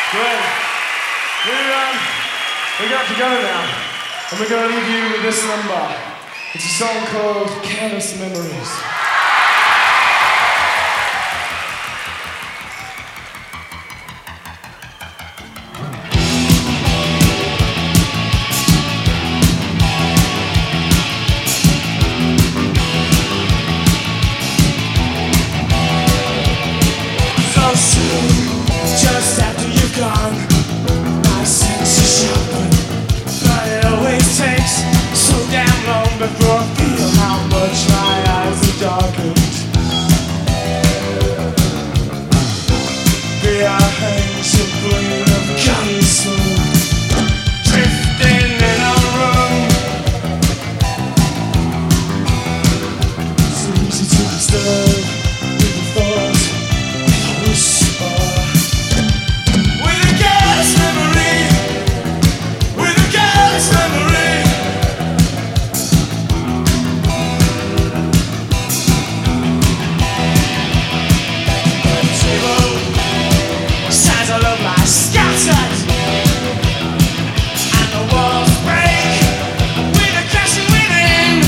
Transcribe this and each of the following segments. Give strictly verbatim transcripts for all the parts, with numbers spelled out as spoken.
Good. We're, um, we got to go now. And we're going to leave you with this number. It's a song called Careless Memories. So soon, just after you're gone, my senses sharpen. But it always takes so damn long before I feel how much my eyes are darkened. The air hangs a gleam of gun smoke, drifting in our room. So easy to disturb with a thought, with a whisper, with a careless memory, with a careless memory. Signs all of my scattered, and the walls break with a crashing within.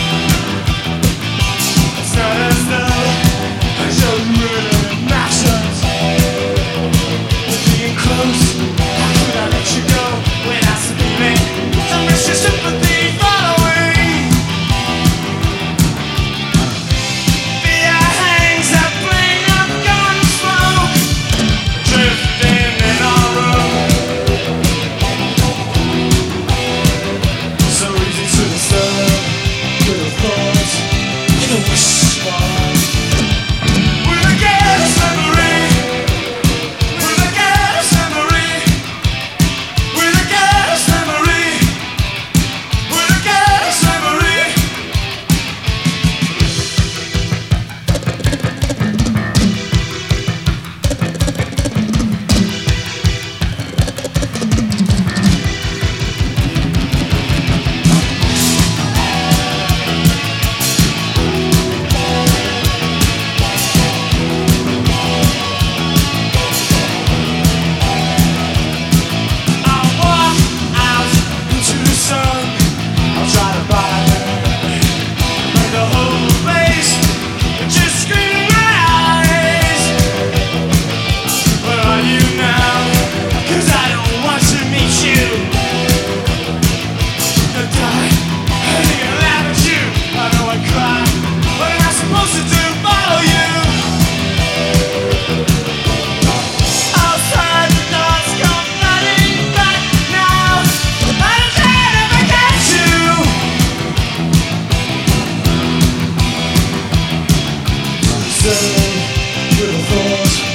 It's not as though I don't really mattered. Being close, how could I let you go without feeling the rest of sympathy following? The air hangs a flame of gun smoke, drifting in our room. So easy to disturb with a thought, with a whisper, with a careless memory, with a careless memory, with a careless memory, with a careless memory. I'll walk out into the sun. I'll try to buy it, but the whole place just screaming my eyes. Where are you now? 'Cause I don't want to meet you. I die, hurting and laugh at you. I know I cry. What am I supposed to do? Follow you. Outside the thoughts come flooding back now. I don't care if I get you. Say with a thought,